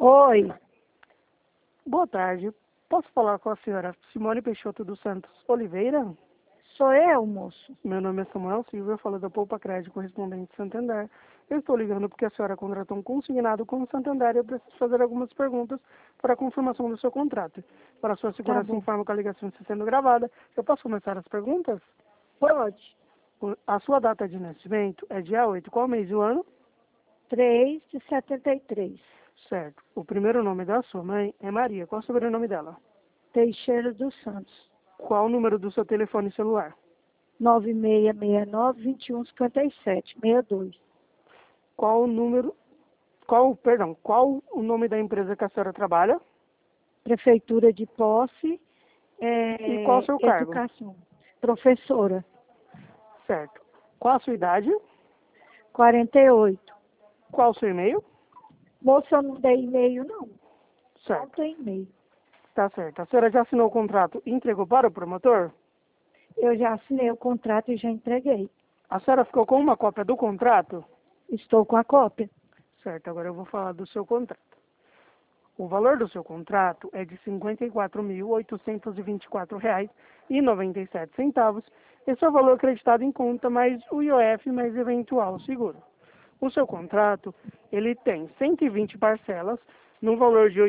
Oi, Boa tarde. Posso falar com a senhora Simone Peixoto dos Santos Oliveira? sou eu, moço. Meu nome é Samuel Silva, eu falo da Poupa Crédito Correspondente Santander. Eu estou ligando porque a senhora contratou um consignado com o Santander e eu preciso fazer algumas perguntas para a confirmação do seu contrato. Para a sua Tá segurança, bom. informo que a ligação está sendo gravada. Eu posso começar as perguntas? Pode. A sua data de nascimento é dia 8. Qual mês do ano? 3 de 73. Certo. O primeiro nome da sua mãe é Maria. Qual é o sobrenome dela? Teixeira dos Santos. Qual o número do seu telefone celular? 9669-2157. 62. Qual o número, qual o nome da empresa que a senhora trabalha Prefeitura de Posse, e qual o seu cargo? Educação. Professora. Certo. Qual a sua idade? 48. Qual o seu e-mail? Moça, eu não dei e-mail, não. Não Certo. tem e-mail. Tá certo. A senhora já assinou o contrato e entregou para o promotor? Eu já assinei o contrato e já entreguei. A senhora ficou com uma cópia do contrato? Estou com a cópia. Certo. Agora eu vou falar do seu contrato. O valor do seu contrato é de R$ 54.824,97. Esse é o valor acreditado em conta, mais o IOF, mais eventual seguro. O seu contrato, ele tem 120 parcelas, no valor de R$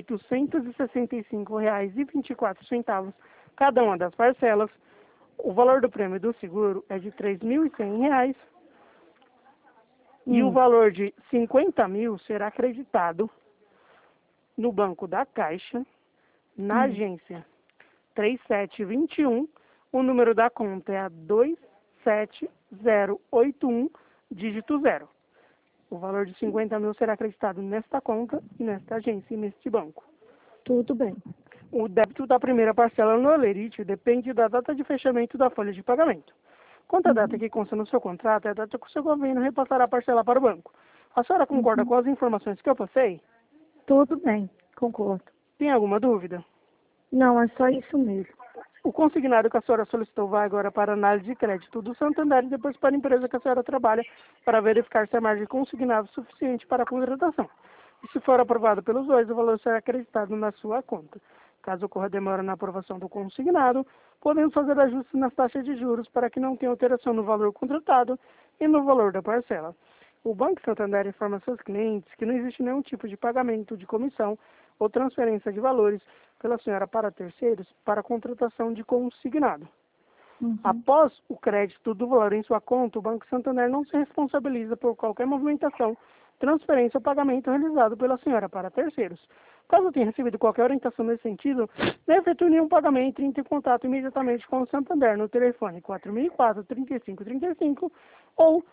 865,24. Cada uma das parcelas. O valor do prêmio do seguro é de R$ 3.100. E o valor de 50 mil será acreditado no Banco da Caixa, na agência 3721, o número da conta é a 27081, dígito 0. O valor de 50 mil será acreditado nesta conta, nesta agência e neste banco. Tudo bem. O débito da primeira parcela no Olerite depende da data de fechamento da folha de pagamento. Quanto à data que consta no seu contrato, é a data que o seu governo repassará a parcela para o banco. A senhora concorda com as informações que eu passei? Tudo bem, concordo. Tem alguma dúvida? Não, é só isso mesmo. O consignado que a senhora solicitou vai agora para análise de crédito do Santander e depois para a empresa que a senhora trabalha para verificar se a margem consignada é suficiente para a contratação. E se for aprovado pelos dois, o valor será acreditado na sua conta. Caso ocorra demora na aprovação do consignado, podemos fazer ajustes nas taxas de juros para que não tenha alteração no valor contratado e no valor da parcela. O Banco Santander informa seus clientes que não existe nenhum tipo de pagamento de comissão ou transferência de valores pela senhora para terceiros para a contratação de consignado. Após o crédito do valor em sua conta, o Banco Santander não se responsabiliza por qualquer movimentação, transferência ou pagamento realizado pela senhora para terceiros. Caso tenha recebido qualquer orientação nesse sentido, não efetue nenhum pagamento e entre em contato imediatamente com o Santander no telefone 4004-3535 ou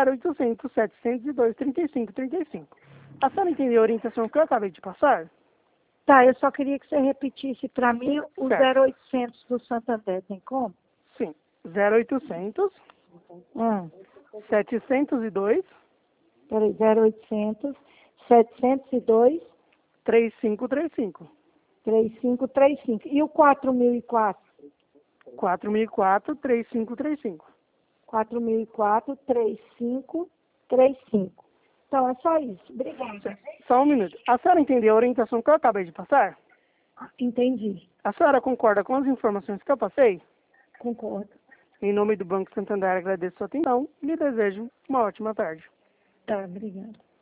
0800-702-3535. A senhora entendeu a orientação que eu acabei de passar? Tá, eu só queria que você repetisse para mim o Certo. 0800 do Santander, tem como? Sim. 0800 702 Peraí, 0800 702 3535. 3535. E o 4004? 4004-3535. 4004 3535. Então, é só isso. Obrigada. Só um minuto. A senhora entendeu a orientação que eu acabei de passar? Entendi. A senhora concorda com as informações que eu passei? Concordo. Em nome do Banco Santander, agradeço a sua atenção e lhe desejo uma ótima tarde. Tá, obrigada.